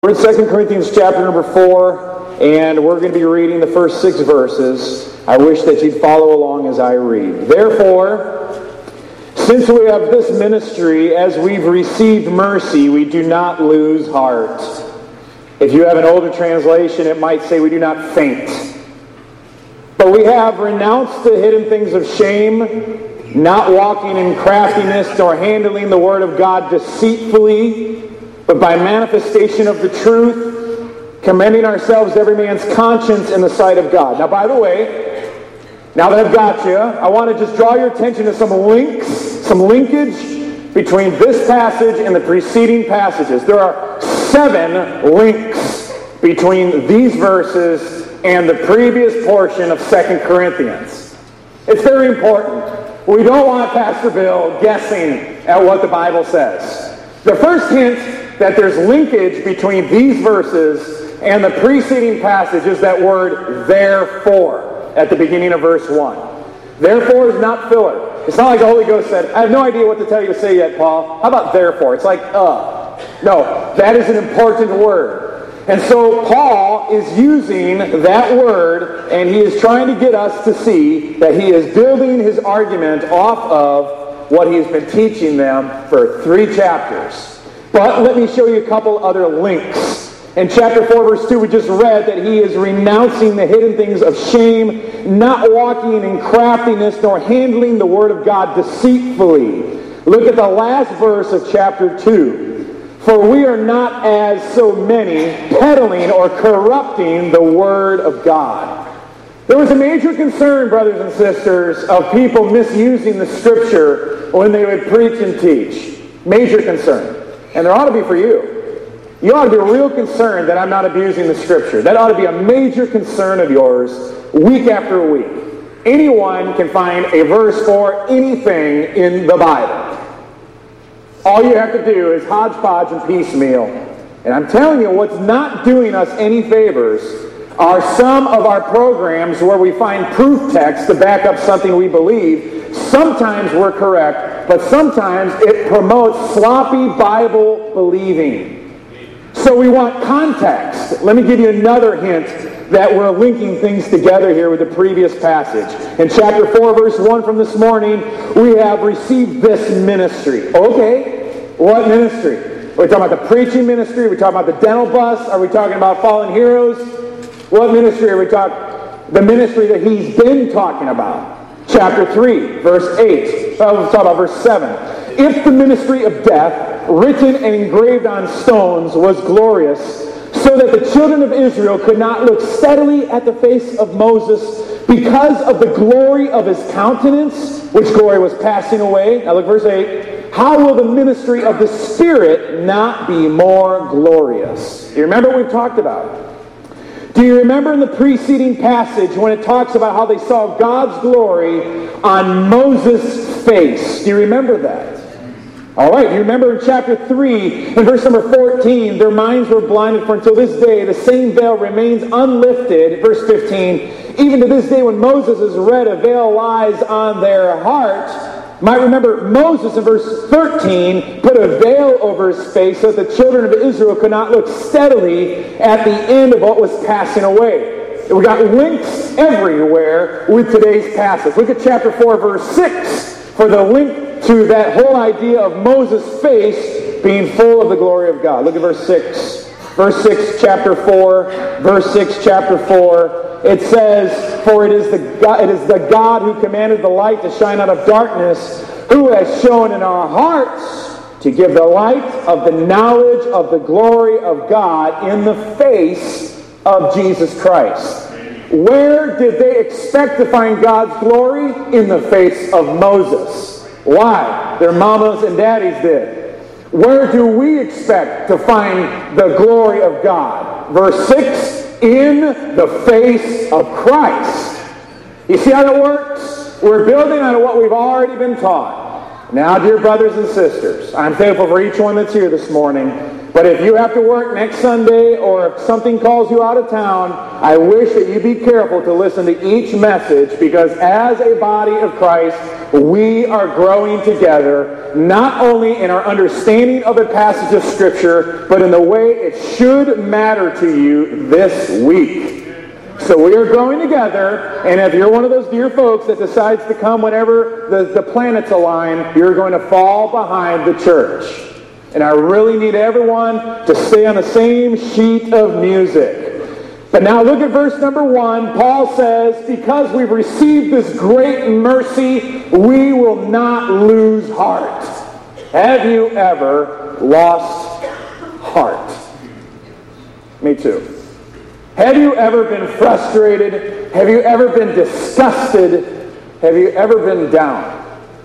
We're in 2 Corinthians chapter number 4, and we're going to be reading the first 6 verses. I wish that you'd follow along as I read. Therefore, since we have this ministry, as we've received mercy, we do not lose heart. If you have an older translation, it might say we do not faint. But we have renounced the hidden things of shame, not walking in craftiness, nor handling the word of God deceitfully, but by manifestation of the truth, commending ourselves to every man's conscience in the sight of God. Now, by the way, now that I've got you, I want to just draw your attention to some linkage between this passage and the preceding passages. There are 7 links between these verses and the previous portion of 2 Corinthians. It's very important. We don't want Pastor Bill guessing at what the Bible says. The first hint that there's linkage between these verses and the preceding passage is that word therefore at the beginning of verse 1. Therefore is not filler. It's not like the Holy Ghost said, I have no idea what to tell you to say yet, Paul. How about therefore? It's like, No, that is an important word. And so Paul is using that word, and he is trying to get us to see that he is building his argument off of what he has been teaching them for 3 chapters. But let me show you a couple other links. In chapter 4, verse 2, we just read that he is renouncing the hidden things of shame, not walking in craftiness, nor handling the word of God deceitfully. Look at the last verse of chapter 2. For we are not as so many peddling or corrupting the word of God. There was a major concern, brothers and sisters, of people misusing the Scripture when they would preach and teach. Major concern. And there ought to be for you. You ought to be real concerned that I'm not abusing the Scripture. That ought to be a major concern of yours week after week. Anyone can find a verse for anything in the Bible. All you have to do is hodgepodge and piecemeal. And I'm telling you, what's not doing us any favors are some of our programs where we find proof text to back up something we believe. Sometimes we're correct, but sometimes it promotes sloppy Bible believing. So we want context. Let me give you another hint that we're linking things together here with the previous passage. In chapter 4, verse 1 from this morning, we have received this ministry. Okay, what ministry? Are we talking about the preaching ministry? Are we talking about the dental bus? Are we talking about fallen heroes? What ministry are we talking? The ministry that he's been talking about. Chapter 3, verse 8. Let's talk about verse 7. If the ministry of death, written and engraved on stones, was glorious, so that the children of Israel could not look steadily at the face of Moses because of the glory of his countenance, which glory was passing away. Now look verse 8. How will the ministry of the Spirit not be more glorious? Do you remember what we've talked about? Do you remember in the preceding passage when it talks about how they saw God's glory on Moses' face? Do you remember that? All right, you remember in chapter 3, in verse number 14, their minds were blinded, for until this day the same veil remains unlifted. Verse 15, even to this day when Moses is read, a veil lies on their heart. You might remember Moses in verse 13 put a veil over his face so that the children of Israel could not look steadily at the end of what was passing away. We got links everywhere with today's passage. Look at chapter 4, verse 6 for the link to that whole idea of Moses' face being full of the glory of God. Look at verse 6. Verse 6, chapter 4. Verse 6, chapter 4. It says, for it is the God who commanded the light to shine out of darkness, who has shown in our hearts to give the light of the knowledge of the glory of God in the face of Jesus Christ. Where did they expect to find God's glory? In the face of Moses. Why? Their mamas and daddies did. Where do we expect to find the glory of God? Verse 6, in the face of Christ. You see how that works? We're building on what we've already been taught. Now, dear brothers and sisters, I'm thankful for each one that's here this morning. But if you have to work next Sunday or if something calls you out of town, I wish that you be careful to listen to each message, because as a body of Christ, we are growing together, not only in our understanding of a passage of Scripture, but in the way it should matter to you this week. So we are growing together, and if you're one of those dear folks that decides to come whenever the planets align, you're going to fall behind the church. And I really need everyone to stay on the same sheet of music. But now look at verse number 1. Paul says, because we've received this great mercy, we will not lose heart. Have you ever lost heart? Me too. Have you ever been frustrated? Have you ever been disgusted? Have you ever been down?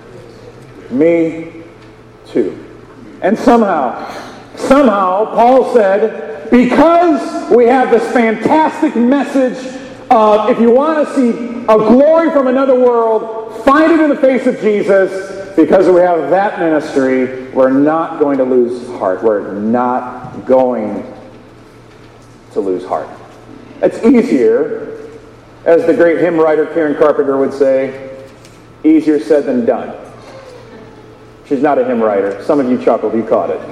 Me too. And somehow, Paul said, because we have this fantastic message of, if you want to see a glory from another world, find it in the face of Jesus. Because we have that ministry, we're not going to lose heart. We're not going to lose heart. It's easier, as the great hymn writer Karen Carpenter would say, easier said than done. She's not a hymn writer. Some of you chuckled. You caught it.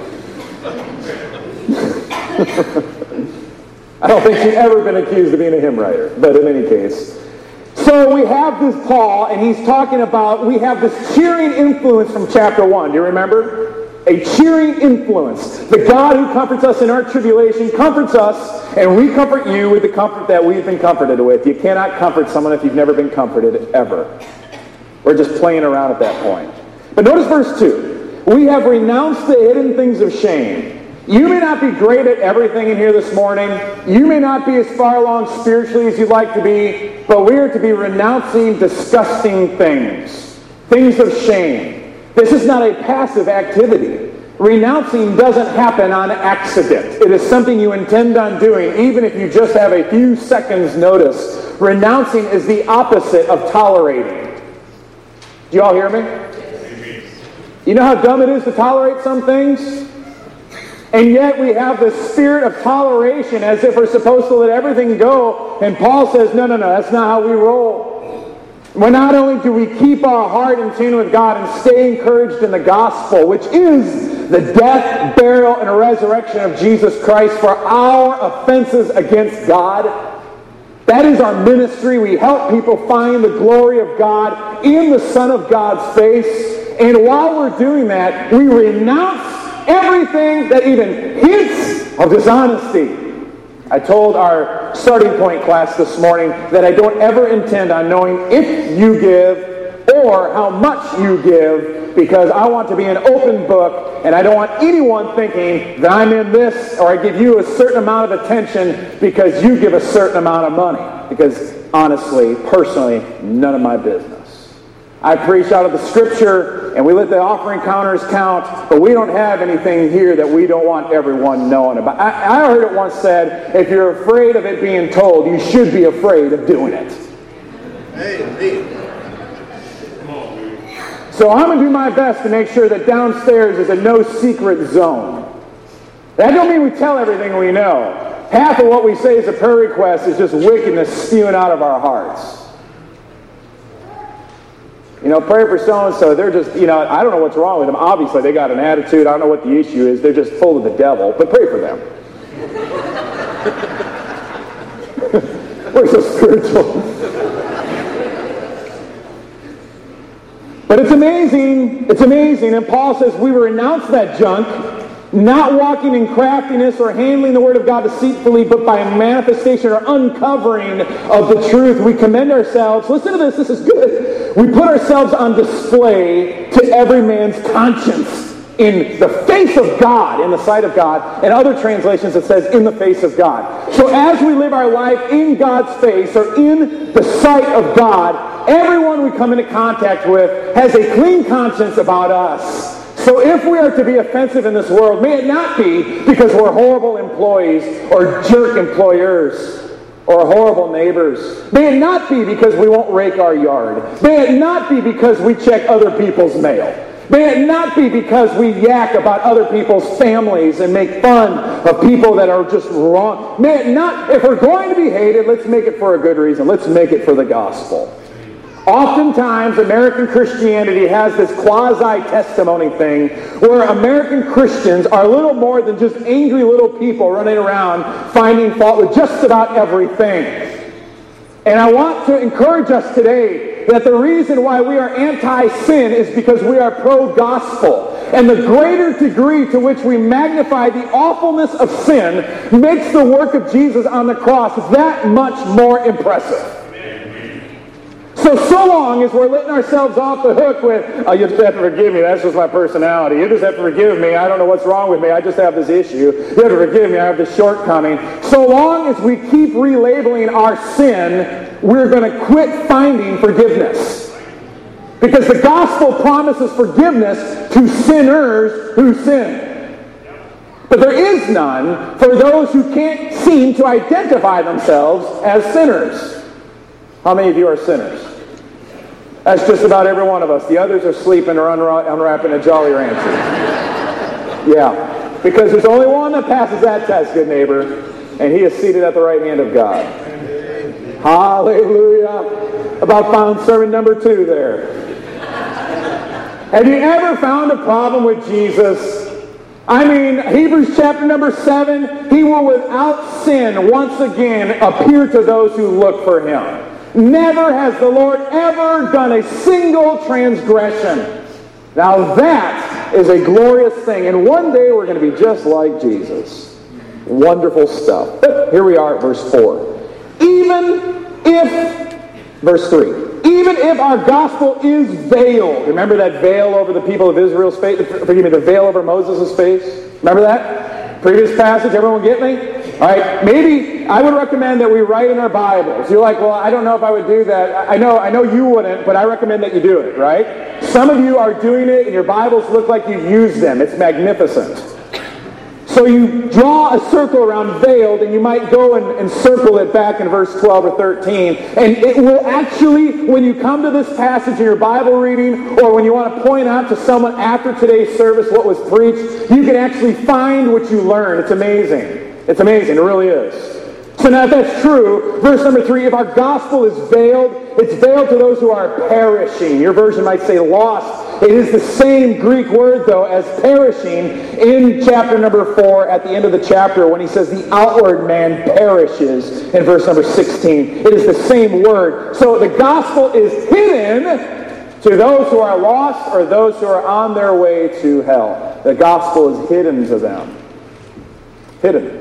I don't think she's ever been accused of being a hymn writer, but in any case. So we have this Paul, and he's talking about, we have this cheering influence from chapter 1. Do you remember? A cheering influence. The God who comforts us in our tribulation comforts us, and we comfort you with the comfort that we've been comforted with. You cannot comfort someone if you've never been comforted, ever. We're just playing around at that point. But notice verse 2. We have renounced the hidden things of shame. You may not be great at everything in here this morning. You may not be as far along spiritually as you'd like to be, but we are to be renouncing disgusting things. Things of shame. This is not a passive activity. Renouncing doesn't happen on accident. It is something you intend on doing, even if you just have a few seconds notice. Renouncing is the opposite of tolerating. Do you all hear me? You know how dumb it is to tolerate some things? And yet we have the spirit of toleration as if we're supposed to let everything go. And Paul says, no, that's not how we roll. Well, not only do we keep our heart in tune with God and stay encouraged in the gospel, which is the death, burial, and resurrection of Jesus Christ for our offenses against God. That is our ministry. We help people find the glory of God in the Son of God's face. And while we're doing that, we renounce everything that even hints of dishonesty. I told our starting point class this morning that I don't ever intend on knowing if you give or how much you give, because I want to be an open book, and I don't want anyone thinking that I'm in this or I give you a certain amount of attention because you give a certain amount of money. Because honestly, personally, none of my business. I preach out of the Scripture, and we let the offering counters count, but we don't have anything here that we don't want everyone knowing about. I heard it once said, if you're afraid of it being told, you should be afraid of doing it. So I'm going to do my best to make sure that downstairs is a no-secret zone. That don't mean we tell everything we know. Half of what we say as a prayer request is just wickedness spewing out of our hearts. You know, pray for so-and-so. They're just, I don't know what's wrong with them. Obviously, they got an attitude. I don't know what the issue is. They're just full of the devil. But pray for them. We're so spiritual. But it's amazing. It's amazing. And Paul says we renounce that junk, not walking in craftiness or handling the word of God deceitfully, but by manifestation or uncovering of the truth. We commend ourselves. Listen to this. This is good. We put ourselves on display to every man's conscience in the face of God, in the sight of God. And other translations it says in the face of God. So as we live our life in God's face or in the sight of God, everyone we come into contact with has a clean conscience about us. So if we are to be offensive in this world, may it not be because we're horrible employees or jerk employers or horrible neighbors. May it not be because we won't rake our yard. May it not be because we check other people's mail. May it not be because we yak about other people's families and make fun of people that are just wrong. May it not, if we're going to be hated, let's make it for a good reason. Let's make it for the gospel. Oftentimes, American Christianity has this quasi-testimony thing where American Christians are little more than just angry little people running around finding fault with just about everything. And I want to encourage us today that the reason why we are anti-sin is because we are pro-gospel. And the greater degree to which we magnify the awfulness of sin makes the work of Jesus on the cross that much more impressive. So long as we're letting ourselves off the hook with, oh, you just have to forgive me, that's just my personality. You just have to forgive me, I don't know what's wrong with me, I just have this issue. You have to forgive me, I have this shortcoming. So long as we keep relabeling our sin, we're going to quit finding forgiveness. Because the gospel promises forgiveness to sinners who sin. But there is none for those who can't seem to identify themselves as sinners. How many of you are sinners? That's just about every one of us. The others are sleeping or unwrapping a Jolly Rancher. Yeah, because there's only one that passes that test, good neighbor, and he is seated at the right hand of God. Hallelujah. About found sermon number 2 there. Have you ever found a problem with Jesus? I mean, Hebrews chapter number 7, he will without sin once again appear to those who look for him. Never has the Lord ever done a single transgression. Now that is a glorious thing. And one day we're going to be just like Jesus. Wonderful stuff. But here we are at verse 4. Verse 3. Even if our gospel is veiled. Remember that veil over the people of Israel's face? The veil over Moses' face? Remember that? Previous passage, everyone get me? All right, maybe I would recommend that we write in our Bibles. You're like, well, I don't know if I would do that. I know you wouldn't, but I recommend that you do it, right? Some of you are doing it, and your Bibles look like you've used them. It's magnificent. So you draw a circle around veiled, and you might go and circle it back in verse 12 or 13. And it will actually, when you come to this passage in your Bible reading, or when you want to point out to someone after today's service what was preached, you can actually find what you learned. It's amazing. It's amazing. It really is. So now if that's true, verse number 3, if our gospel is veiled, it's veiled to those who are perishing. Your version might say lost. It is the same Greek word, though, as perishing in chapter number 4 at the end of the chapter when he says the outward man perishes in verse number 16. It is the same word. So the gospel is hidden to those who are lost or those who are on their way to hell. The gospel is hidden to them. Hidden.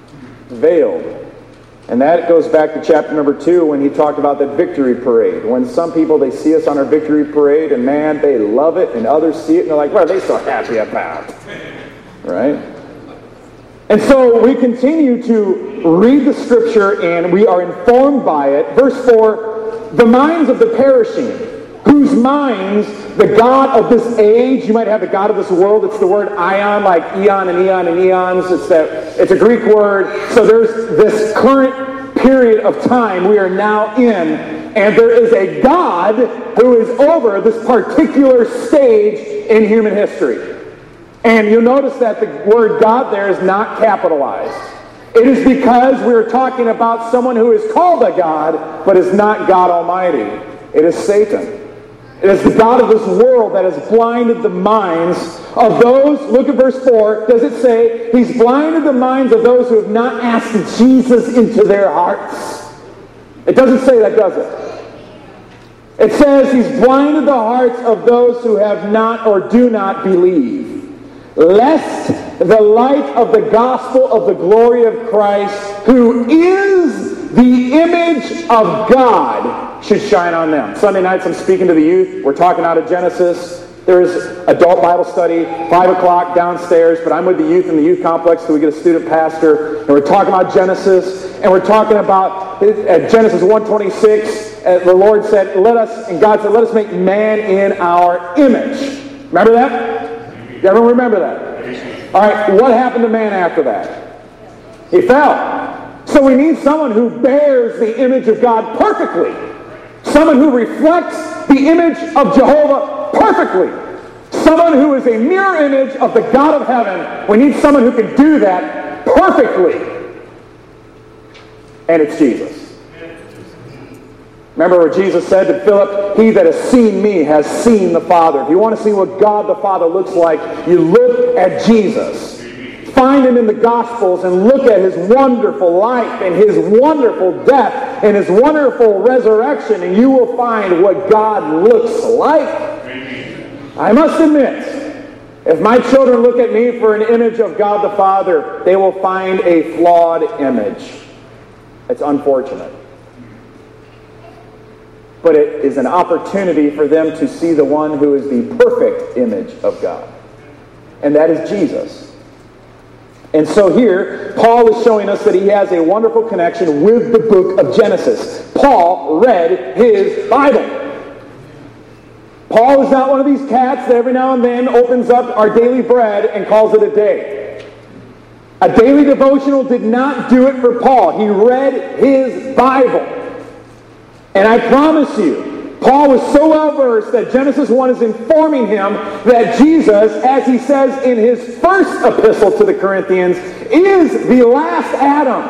Veiled. And that goes back to chapter number 2 when he talked about that victory parade. When some people, they see us on our victory parade and man, they love it, and others see it and they're like, what are they so happy about? Right? And so we continue to read the scripture and we are informed by it. Verse 4, the minds of the perishing, whose minds the God of this age, you might have the God of this world, it's the word ion, like eon and eon and eons, it's a Greek word, so there's this current period of time we are now in, and there is a God who is over this particular stage in human history. And you'll notice that the word God there is not capitalized. It is because we're talking about someone who is called a God, but is not God Almighty. It is Satan. It is the God of this world that has blinded the minds of those, look at verse 4, does it say, he's blinded the minds of those who have not asked Jesus into their hearts. It doesn't say that, does it? It says he's blinded the hearts of those who have not or do not believe, lest the light of the gospel of the glory of Christ, who is the image of God, should shine on them. Sunday nights I'm speaking to the youth. We're talking out of Genesis. There is adult Bible study, 5 o'clock downstairs, but I'm with the youth in the youth complex, so we get a student pastor, and we're talking about Genesis, and we're talking about Genesis 1:26. The Lord said, God said, let us make man in our image. Remember that? Everyone remember that? All right, what happened to man after that? He fell. So we need someone who bears the image of God perfectly. Someone who reflects the image of Jehovah perfectly. someone who is a mirror image of the God of heaven. We need someone who can do that perfectly. And it's Jesus. Remember where Jesus said to Philip, "He that has seen me has seen the Father." If you want to see what God the Father looks like, you look at Jesus. Find him in the Gospels and look at his wonderful life and his wonderful death and his wonderful resurrection, and you will find what God looks like. I must admit, if my children look at me for an image of God the Father, they will find a flawed image. It's unfortunate. But it is an opportunity for them to see the one who is the perfect image of God. And that is Jesus. And so here, Paul is showing us that he has a wonderful connection with the book of Genesis. Paul read his Bible. Paul is not one of these cats that every now and then opens up Our Daily Bread and calls it a day. A daily devotional did not do it for Paul. He read his Bible. And I promise you, Paul was so well versed that Genesis 1 is informing him that Jesus, as he says in his first epistle to the Corinthians, is the last Adam.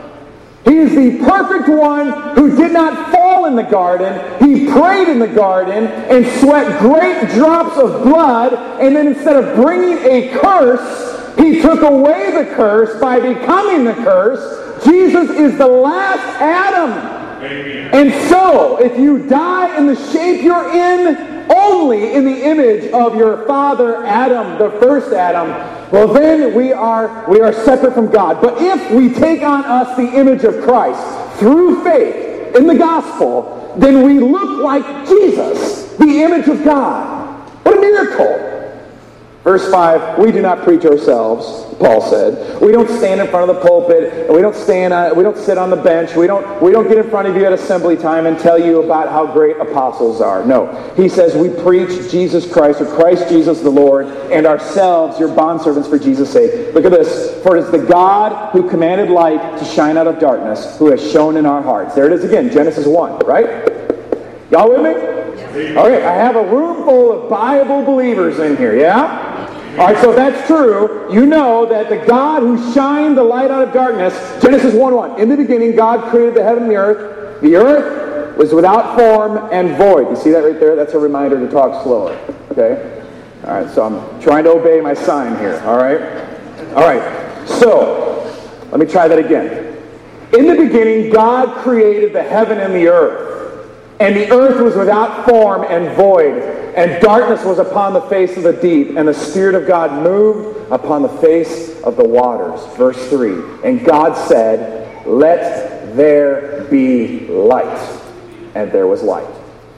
He is the perfect one who did not fall in the garden. He prayed in the garden and sweat great drops of blood, and then instead of bringing a curse, he took away the curse by becoming the curse. Jesus is the last Adam. Amen. And so, if you die in the shape you're in, only in the image of your father Adam, the first Adam, well then we are separate from God. But if we take on us the image of Christ through faith in the gospel, then we look like Jesus, the image of God. What a miracle! Verse 5, we do not preach ourselves, Paul said. We don't stand in front of the pulpit. We don't sit on the bench. We don't get in front of you at assembly time and tell you about how great apostles are. No. He says we preach Jesus Christ, or Christ Jesus the Lord, and ourselves your bondservants for Jesus' sake. Look at this. For it is the God who commanded light to shine out of darkness, who has shone in our hearts. There it is again, Genesis 1, right? Y'all with me? Okay, I have a room full of Bible believers in here, yeah? All right, so if that's true, you know that the God who shined the light out of darkness, Genesis 1:1, in the beginning God created the heaven and the earth. The earth was without form and void. You see that right there? That's a reminder to talk slower, okay? All right, so I'm trying to obey my sign here, all right? All right, so let me try that again. In the beginning, God created the heaven and the earth. And the earth was without form and void, and darkness was upon the face of the deep, and the Spirit of God moved upon the face of the waters. Verse 3, and God said, let there be light. And there was light.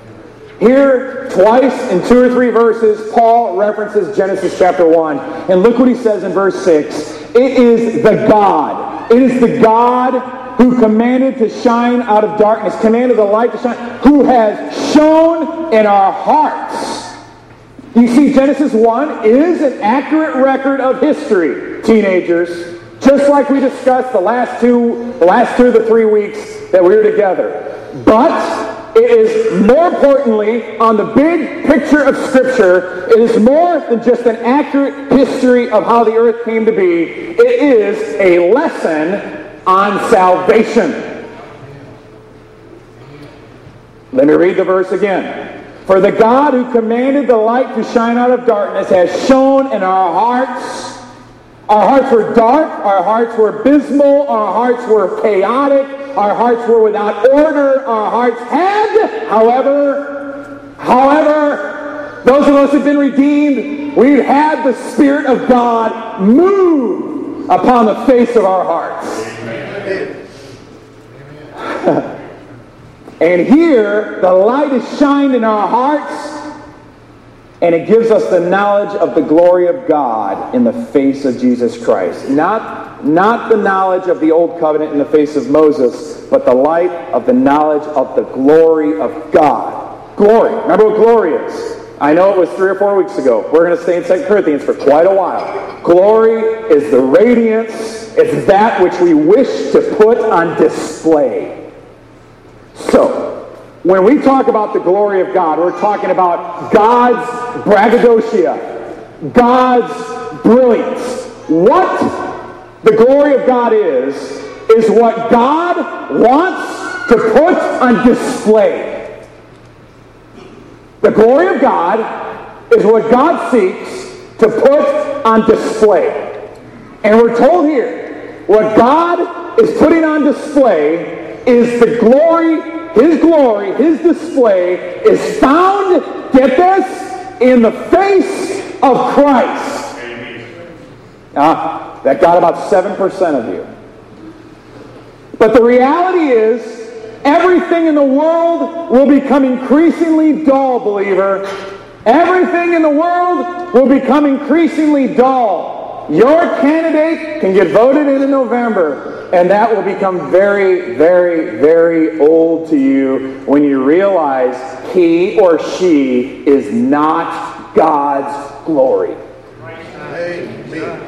Here, twice in 2 or 3 verses, Paul references Genesis chapter 1. And look what he says in verse 6. It is the God. It is the God who commanded to shine out of darkness, commanded the light to shine, who has shone in our hearts. You see, Genesis 1 is an accurate record of history, teenagers, just like we discussed the last two of the 3 weeks that we were together. But it is more importantly, on the big picture of Scripture, it is more than just an accurate history of how the earth came to be. It is a lesson on salvation. Let me read the verse again. For the God who commanded the light to shine out of darkness has shone in our hearts. Our hearts were dark. Our hearts were abysmal. Our hearts were chaotic. Our hearts were without order. Our hearts had, however, those of us who have been redeemed, we've had the Spirit of God move upon the face of our hearts. And here, the light is shined in our hearts, and it gives us the knowledge of the glory of God in the face of Jesus Christ. Not the knowledge of the old covenant in the face of Moses, but the light of the knowledge of the glory of God. Glory. Remember what glory is. I know it was 3 or 4 weeks ago. We're going to stay in 2 Corinthians for quite a while. Glory is the radiance. It's that which we wish to put on display. So, When we talk about the glory of God, we're talking about God's braggadocio, God's brilliance. What the glory of God is what God wants to put on display. The glory of God is what God seeks to put on display. And we're told here, what God is putting on display is the glory, His display is found, get this, in the face of Christ. That got about 7% of you. But the reality is, everything in the world will become increasingly dull, believer. Everything in the world will become increasingly dull. Your candidate can get voted in November, and that will become very, very, very old to you when you realize he or she is not God's glory. Amen.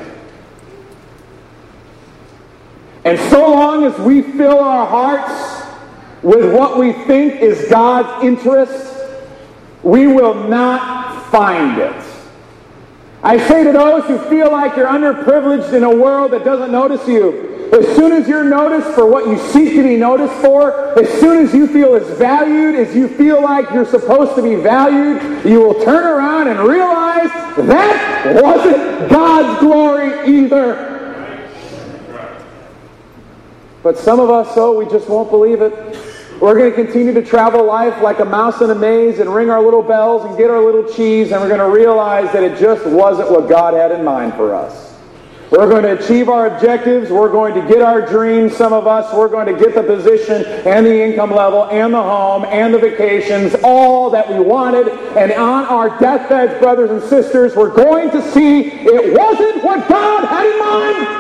And so long as we fill our hearts with what we think is God's interest, we will not find it. I say to those who feel like you're underprivileged in a world that doesn't notice you, as soon as you're noticed for what you seek to be noticed for, as soon as you feel as valued, as you feel like you're supposed to be valued, you will turn around and realize that wasn't God's glory either. But some of us, we just won't believe it. We're going to continue to travel life like a mouse in a maze and ring our little bells and get our little cheese, and we're going to realize that it just wasn't what God had in mind for us. We're going to achieve our objectives. We're going to get our dreams, some of us. We're going to get the position and the income level and the home and the vacations, all that we wanted. And on our deathbeds, brothers and sisters, we're going to see it wasn't what God had in mind.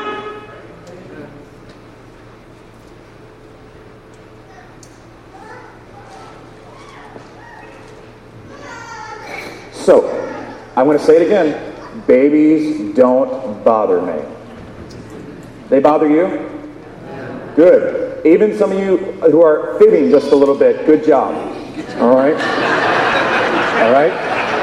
So, I'm going to say it again. Babies don't bother me. They bother you? Good. Even some of you who are fitting just a little bit, good job. All right? All right?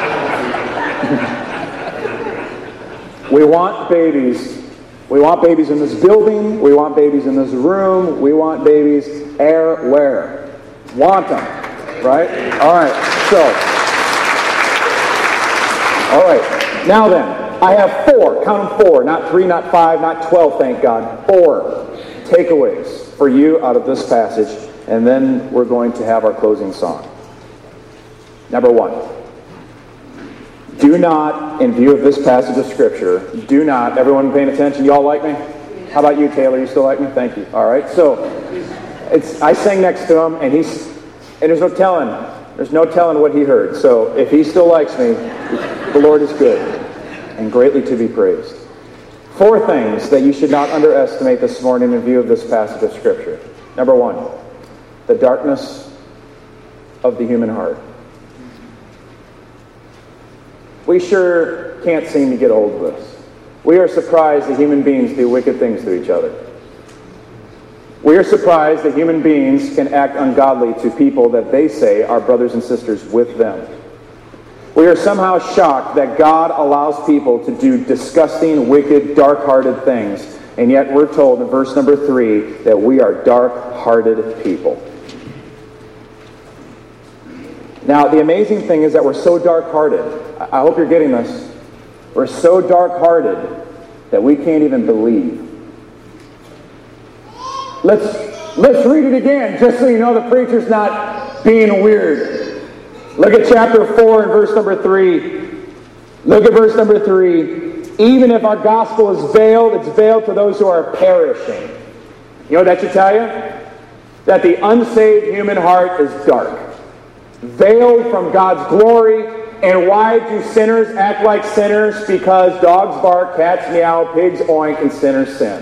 We want babies. We want babies in this building. We want babies in this room. We want babies everywhere. Want them. Right? All right. So... all right, now then, I have 4, count them 4, not 3, not 5, not 12, thank God, 4 takeaways for you out of this passage, and then we're going to have our closing song. Number 1, do not, in view of this passage of Scripture, do not, everyone paying attention, you all like me? How about you, Taylor, you still like me? Thank you. All right, so, I sang next to him, and there's no telling what he heard, so if he still likes me, the Lord is good and greatly to be praised. 4 things that you should not underestimate this morning in view of this passage of Scripture. Number 1, the darkness of the human heart. We sure can't seem to get old of this. We are surprised that human beings do wicked things to each other. We are surprised that human beings can act ungodly to people that they say are brothers and sisters with them. We are somehow shocked that God allows people to do disgusting, wicked, dark-hearted things, and yet we're told in verse number 3 that we are dark-hearted people. Now, the amazing thing is that we're so dark-hearted. I hope you're getting this. We're so dark-hearted that we can't even believe. Let's read it again, just so you know the preacher's not being weird. Look at chapter 4 and verse number 3. Look at verse number 3. Even if our gospel is veiled, it's veiled to those who are perishing. You know what that should tell you? That the unsaved human heart is dark. Veiled from God's glory. And why do sinners act like sinners? Because dogs bark, cats meow, pigs oink, and sinners sin.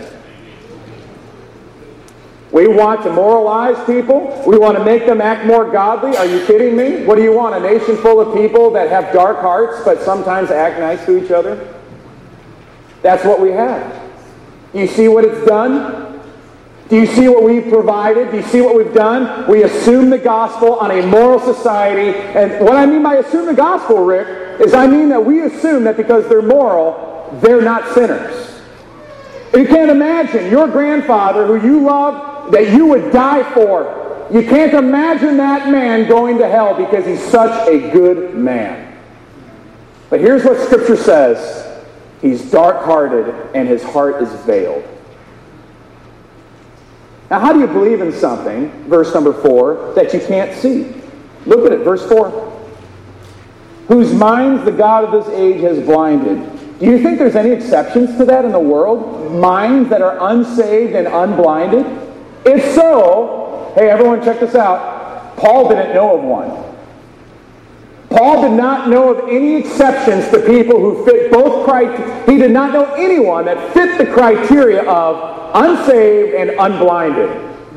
We want to moralize people. We want to make them act more godly. Are you kidding me? What do you want? A nation full of people that have dark hearts but sometimes act nice to each other? That's what we have. You see what it's done? Do you see what we've provided? Do you see what we've done? We assume the gospel on a moral society. And what I mean by assume the gospel, Rick, is I mean that we assume that because they're moral, they're not sinners. You can't imagine your grandfather who you love, that you would die for. You can't imagine that man going to hell because he's such a good man. But here's what Scripture says. He's dark-hearted and his heart is veiled. Now, how do you believe in something, verse number 4, that you can't see? Look at it, verse 4. Whose minds the God of this age has blinded. Do you think there's any exceptions to that in the world? Minds that are unsaved and unblinded? If so, hey, everyone check this out. Paul didn't know of one. Paul did not know of any exceptions to people who fit both criteria. He did not know anyone that fit the criteria of unsaved and unblinded.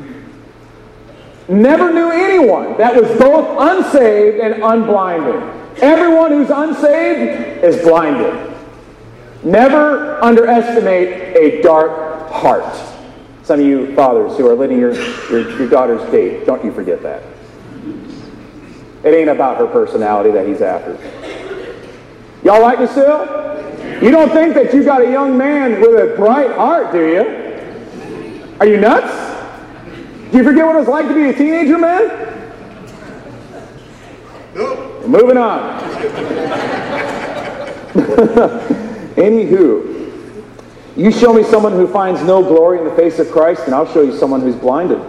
Never knew anyone that was both unsaved and unblinded. Everyone who's unsaved is blinded. Never underestimate a dark heart. Some of you fathers who are letting your daughter's date, don't you forget that. It ain't about her personality that he's after. Y'all like me still? You don't think that you got a young man with a bright heart, do you? Are you nuts? Do you forget what it was like to be a teenager, man? Nope. Moving on. Anywho, you show me someone who finds no glory in the face of Christ, and I'll show you someone who's blinded.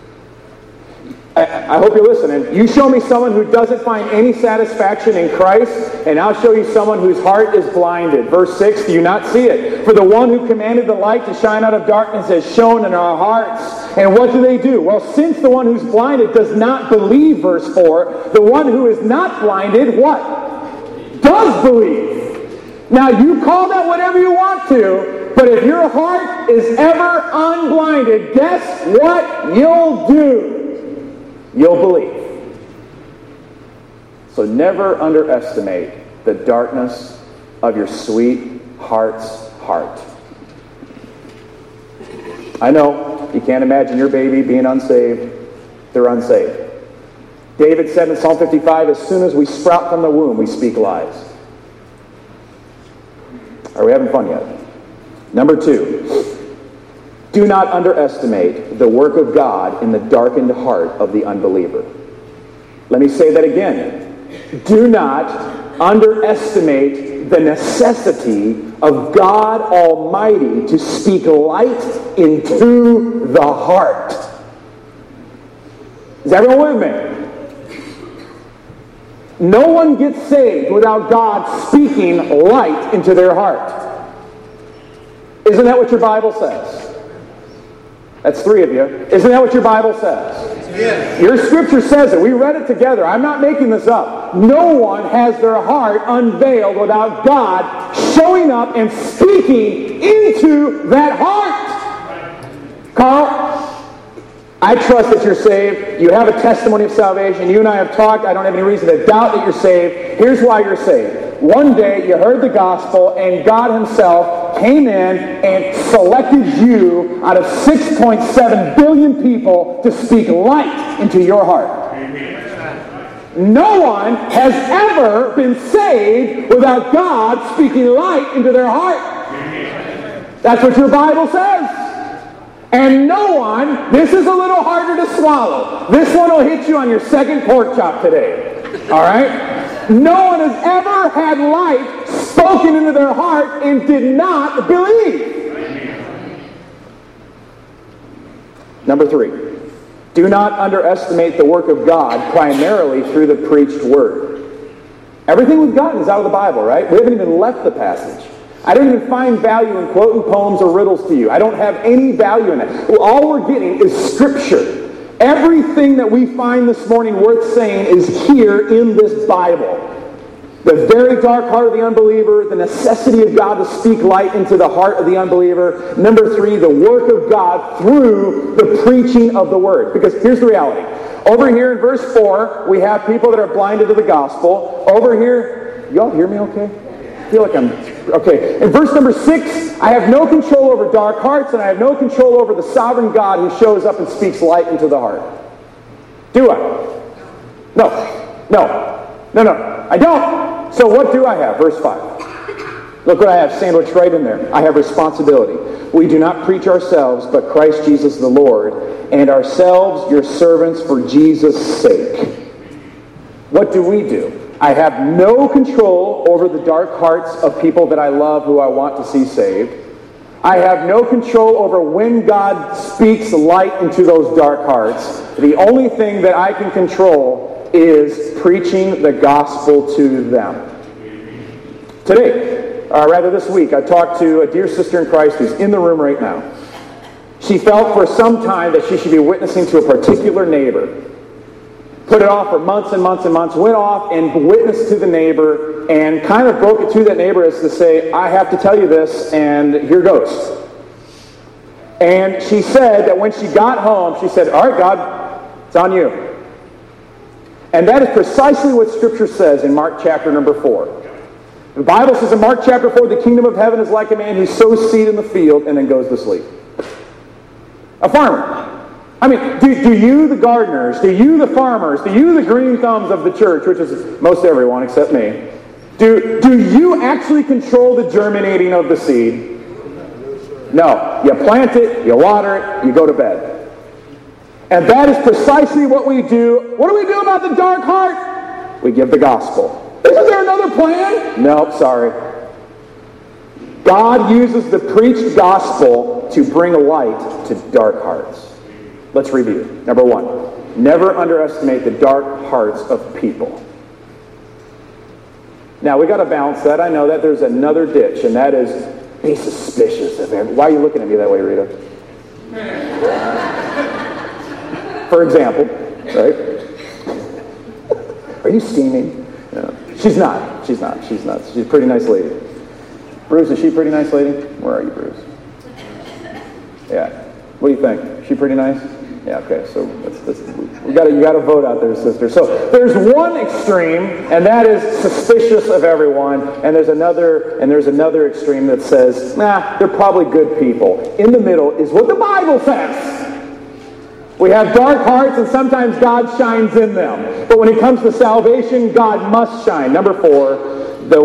I hope you're listening. You show me someone who doesn't find any satisfaction in Christ, and I'll show you someone whose heart is blinded. Verse 6, do you not see it? For the one who commanded the light to shine out of darkness has shone in our hearts. And what do? Well, since the one who's blinded does not believe, verse 4, the one who is not blinded, what? Does believe. Now, you call that whatever you want to, but if your heart is ever unblinded, guess what you'll do? You'll believe. So never underestimate the darkness of your sweet heart's heart. I know you can't imagine your baby being unsaved. They're unsaved. David said in Psalm 55, as soon as we sprout from the womb, we speak lies. Are we having fun yet? Number 2. Do not underestimate the work of God in the darkened heart of the unbeliever. Let me say that again. Do not underestimate the necessity of God Almighty to speak light into the heart. Is everyone with me? No one gets saved without God speaking light into their heart. Isn't that what your Bible says? That's 3 of you. Isn't that what your Bible says? Yes. Your Scripture says it. We read it together. I'm not making this up. No one has their heart unveiled without God showing up and speaking into that heart. Carl, I trust that you're saved. You have a testimony of salvation. You and I have talked. I don't have any reason to doubt that you're saved. Here's why you're saved. One day you heard the gospel and God himself came in and selected you out of 6.7 billion people to speak light into your heart. Amen. No one has ever been saved without God speaking light into their heart. Amen. That's what your Bible says. And no one, this is a little harder to swallow. This one will hit you on your second pork chop today. All right? No one has ever had light spoken into their heart and did not believe. Number 3, do not underestimate the work of God primarily through the preached word. Everything we've gotten is out of the Bible, right? We haven't even left the passage. I don't even find value in quoting poems or riddles to you. I don't have any value in that. All we're getting is Scripture. Everything that we find this morning worth saying is here in this Bible. The very dark heart of the unbeliever, the necessity of God to speak light into the heart of the unbeliever. Number 3, the work of God through the preaching of the word. Because here's the reality. Over here in verse 4, we have people that are blinded to the gospel. Over here, y'all hear me okay? I feel like I'm Okay, in verse number 6, I have no control over dark hearts, and I have no control over the sovereign God who shows up and speaks light into the heart. Do I? No, I don't. So what do I have? Verse 5. Look what I have sandwiched right in there. I have responsibility. We do not preach ourselves, but Christ Jesus the Lord, and ourselves your servants for Jesus' sake. What do we do? I have no control over the dark hearts of people that I love who I want to see saved. I have no control over when God speaks light into those dark hearts. The only thing that I can control is preaching the gospel to them. Today, rather this week, I talked to a dear sister in Christ who's in the room right now. She felt for some time that she should be witnessing to a particular neighbor. Put it off for months and months and months, went off and witnessed to the neighbor and kind of broke it to that neighbor as to say, I have to tell you this, and here goes. And she said that when she got home, she said, all right, God, it's on you. And that is precisely what Scripture says in Mark chapter number 4. The Bible says in Mark chapter 4, the kingdom of heaven is like a man who sows seed in the field and then goes to sleep. A farmer. I mean, do you, the gardeners, do you, the farmers, do you, the green thumbs of the church, which is most everyone except me, do you actually control the germinating of the seed? No. You plant it, you water it, you go to bed. And that is precisely what we do. What do we do about the dark heart? We give the gospel. Isn't there another plan? No, sorry. God uses the preached gospel to bring light to dark hearts. Let's review. Number 1, never underestimate the dark hearts of people. Now, we got to balance that. I know that there's another ditch, and that is be suspicious of everyone. Why are you looking at me that way, Rita? For example, right? Are you steaming? No. She's not. She's a pretty nice lady. Bruce, is she a pretty nice lady? Where are you, Bruce? Yeah. What do you think? Is she pretty nice? Yeah, okay, so you got to vote out there, sister. So there's one extreme, and that is suspicious of everyone, and there's another extreme that says, nah, they're probably good people. In the middle is what the Bible says. We have dark hearts, and sometimes God shines in them. But when it comes to salvation, God must shine. Number 4,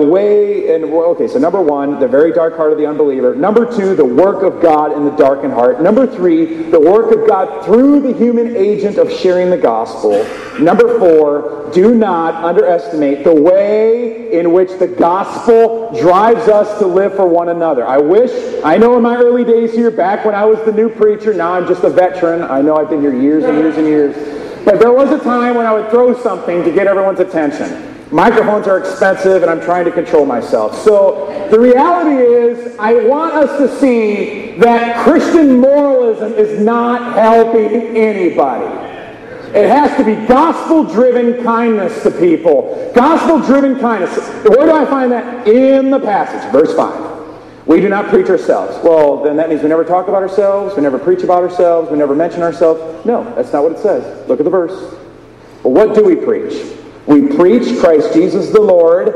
so number 1, the very dark heart of the unbeliever. Number 2, the work of God in the darkened heart. Number 3, the work of God through the human agent of sharing the gospel. Number 4, do not underestimate the way in which the gospel drives us to live for one another. I know in my early days here, back when I was the new preacher, now I'm just a veteran. I know I've been here years and years and years. But there was a time when I would throw something to get everyone's attention. Microphones are expensive, and I'm trying to control myself. So the reality is, I want us to see that Christian moralism is not helping anybody. It has to be gospel-driven kindness to people. Gospel-driven kindness. Where do I find that? In the passage, verse 5. We do not preach ourselves. Well, then that means we never talk about ourselves, we never preach about ourselves, we never mention ourselves. No, that's not what it says. Look at the verse. But what do we preach? We preach Christ Jesus the Lord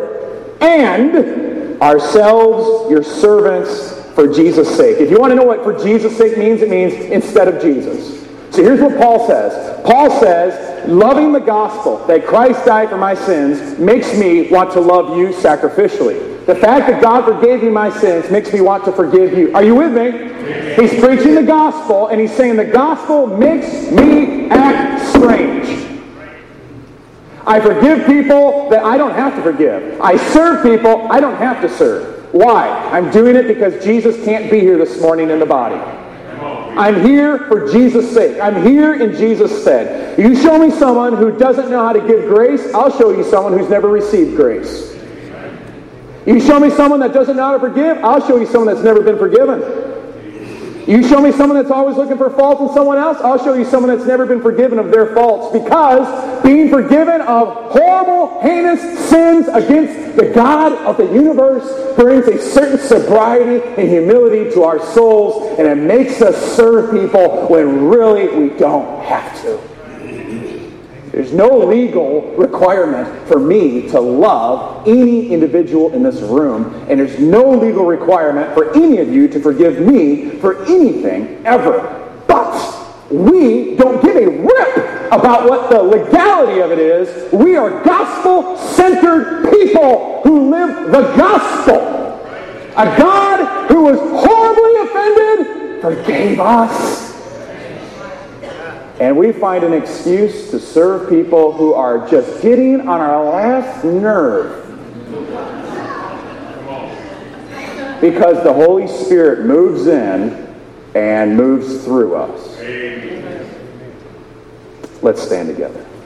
and ourselves, your servants, for Jesus' sake. If you want to know what for Jesus' sake means, it means instead of Jesus. So here's what Paul says. Paul says, loving the gospel, that Christ died for my sins, makes me want to love you sacrificially. The fact that God forgave me my sins makes me want to forgive you. Are you with me? He's preaching the gospel, and he's saying the gospel makes me act strange. I forgive people that I don't have to forgive. I serve people I don't have to serve. Why? I'm doing it because Jesus can't be here this morning in the body. I'm here for Jesus' sake. I'm here in Jesus' stead. You show me someone who doesn't know how to give grace, I'll show you someone who's never received grace. You show me someone that doesn't know how to forgive, I'll show you someone that's never been forgiven. You show me someone that's always looking for fault in someone else, I'll show you someone that's never been forgiven of their faults, because being forgiven of horrible, heinous sins against the God of the universe brings a certain sobriety and humility to our souls, and it makes us serve people when really we don't have to. There's no legal requirement for me to love any individual in this room, and there's no legal requirement for any of you to forgive me for anything ever. But we don't give a rip about what the legality of it is. We are gospel-centered people who live the gospel. A God who was horribly offended forgave us. And we find an excuse to serve people who are just getting on our last nerve. Because the Holy Spirit moves in and moves through us. Let's stand together.